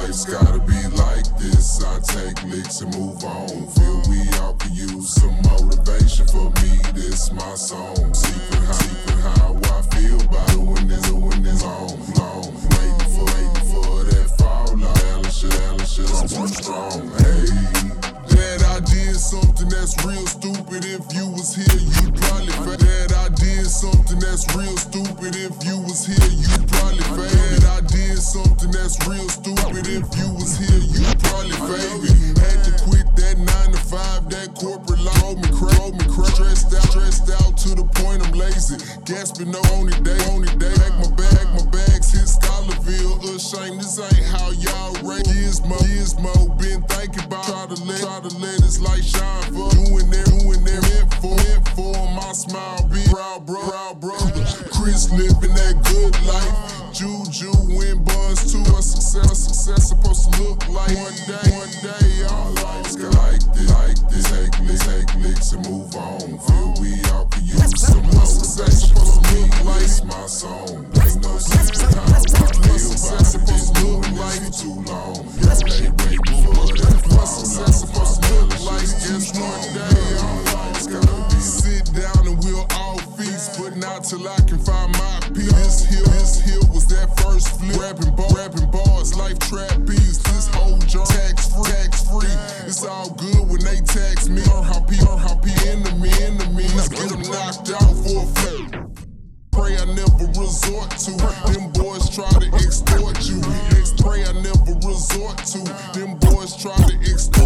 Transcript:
Life's gotta be like this. I take licks and move on. Feel we all could use some motivation. For me, this my song. Secret how I feel by doing this long. Waiting for that fallout. Alicia, too strong. Hey, that I did something that's real stupid. If you was here, you'd probably fade. That I did something that's real stupid. If you was here, you'd probably fade. That I did something that's real stupid. If you was here, you'd probably fade me. Had to quit that 9 to 5, that corporate life. Drove me crazy. Stressed out to the point I'm lazy. Gasping no only day. Pack my bags, hit Scholarville. Ashamed, this ain't how y'all rate. Gizmo, been thinking about try to let this light shine for doing there, meant for my smile be proud, bro. Chris living that good life. Juju win buns too. What success supposed to look like? One day, our life's like this. Take licks and move on. Feel we all could use some more. Success supposed to look like it's my song. Ain't no secret how I feel. Success supposed to look like for too long. They waiting for that. What success supposed to look like? Just one day, our life's gotta be. Sit down and we'll all feast, but not till I can find my peace. This hill was that first flip. Rapping bars, life trapeze. This whole joint tax free. It's all good when they tax me. Earn how P enemy. Get them knocked out for a flip. Pray I never resort to. Them boys try to extort you. Pray I never resort to. Them boys try to extort